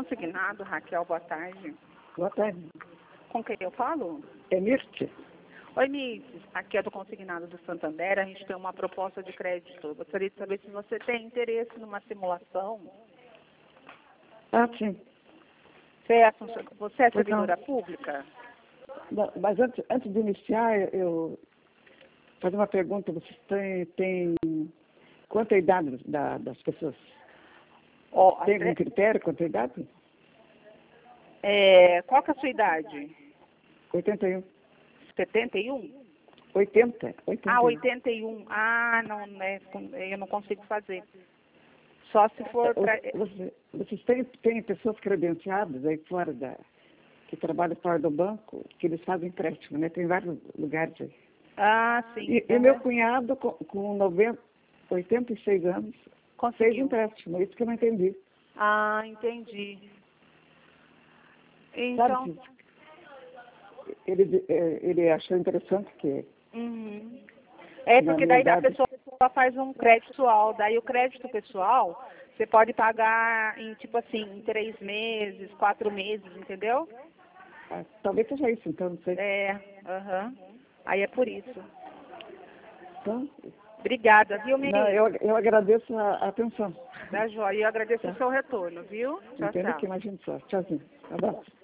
Consignado, Raquel, boa tarde. Boa tarde. Com quem eu falo? É Mirte? Oi, Mirtes. Aqui é do Consignado do Santander. A gente tem uma proposta de crédito. Eu gostaria de saber se você tem interesse numa simulação. Ah, sim. Você é Pois não. servidora pública? Não, mas antes de iniciar, eu fazer uma pergunta. Vocês têm quanto é a idade das pessoas? Tem algum critério quanto é a idade? Qual que é a sua idade? 81. 71? 80. Ah, 81. Ah, não, né, eu não consigo fazer. Só se for para... Vocês têm pessoas credenciadas aí fora que trabalham fora do banco, que eles fazem empréstimo, né? Tem vários lugares aí. Ah, sim. E meu cunhado, com 86 anos, fez empréstimo. Isso que eu não entendi. Ah, entendi. Então... Sabe, ele achou interessante que... Uhum. Porque daí a pessoa faz um crédito pessoal. Daí o crédito pessoal, você pode pagar em, tipo assim, em 3 meses, 4 meses, entendeu? Ah, talvez seja isso, então, não sei. Aí é por isso. Então, obrigada, viu, Miriam? Não, eu agradeço a atenção. Tá, joia. Eu agradeço o seu retorno, viu? Tchau, Entendo tchau. que imagino só. Tchauzinho. Abraço.